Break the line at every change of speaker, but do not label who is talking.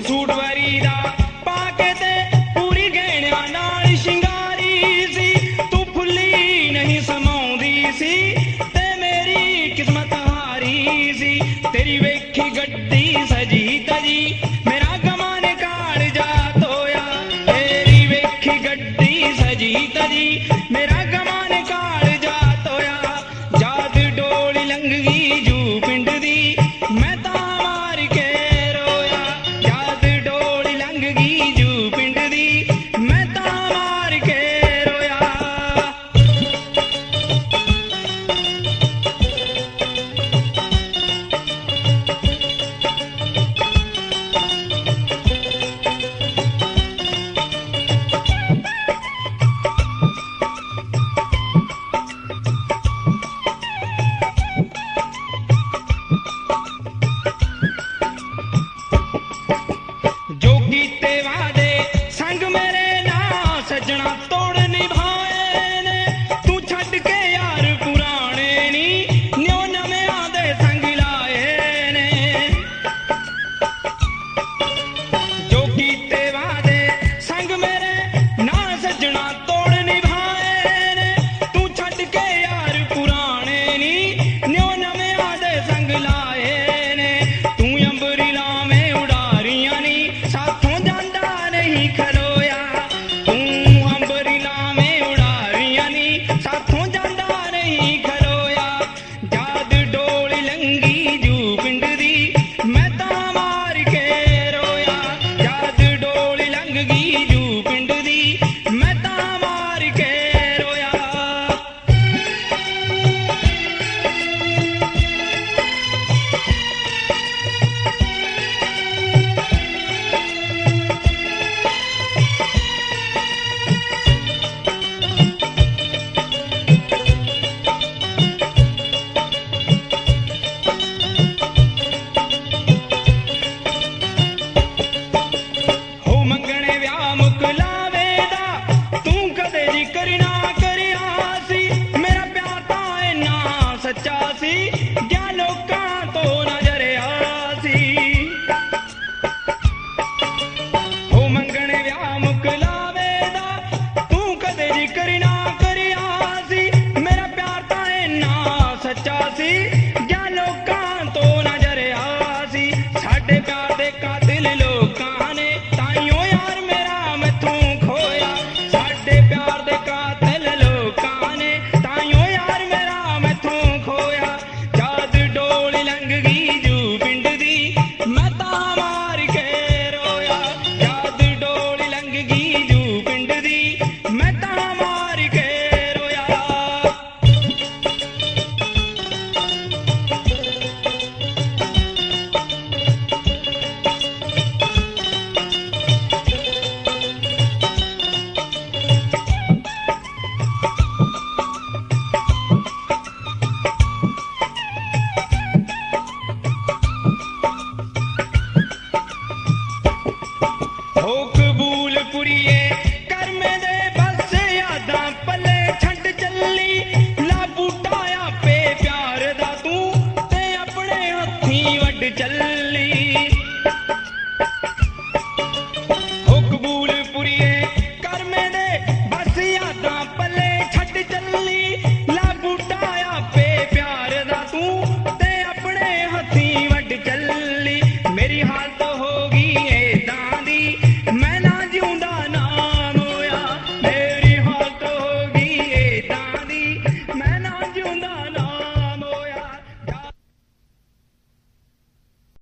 Suit worry दा पाके ते पूरी गहणियां नाल शिंगारी सी तू फुल्ली नहीं समाउंदी सी ते मेरी किस्मत हारी सी तेरी वेखी गड्डी सजी तजी मेरा गमाने काड़ जा तोया तेरी वेखी गड्डी सजी तजी मेरा गमाने काड़ जा तोया जाद डोली लंघ गई जू पिंड दी मैं तां मार के रोया जाद डोली लंघ गई जू पिंड दी मैं तां मार के रोया। जो कीते वादे संग मेरे ना सजना तोड़ निभाए ने तू छड़ के यार पुराने नी न्यो नवे आदे संग लाए ने जो कीते वादे संग मेरे ना सजना तोड़ निभाए ने तू छड़ के यार पुराने नी न्यो नवे आदे संग लाए ने तू अंबरी लावें उड़ारियां नी साथों जांदा नहीं खलोया तू अंबरी लावें उड़ारियां नी साथों जांदा नहीं खलोया जाद डोली लंघी जू पिंड दी मैं तां मार के रोया जाद डोली लंघ गई जू पिंड दी मैं तां मार के रोया। हो मंगणे व्याह मुकलावे दा तू कदे जिक्र ना करिया सी मेरा प्यार तां इन्ना सच्चा सी क्या लोकां तो नजरिया सी हो मंगणे व्याह मुकलावे दा तू कदे जिक्र ना करिया सी मेरा प्यार तां इन्ना सच्चा सी क्या लोकां तो नजरिया सी साडे प्यार दे कातिल लोकां ने ताइयों यार मेरा मैथों खोया साडे प्यार दे कातिल लोकां ने ताइयों यार मेरा मैथों खोया जाद डोली लंघ गई जू पिंड दी मैं तां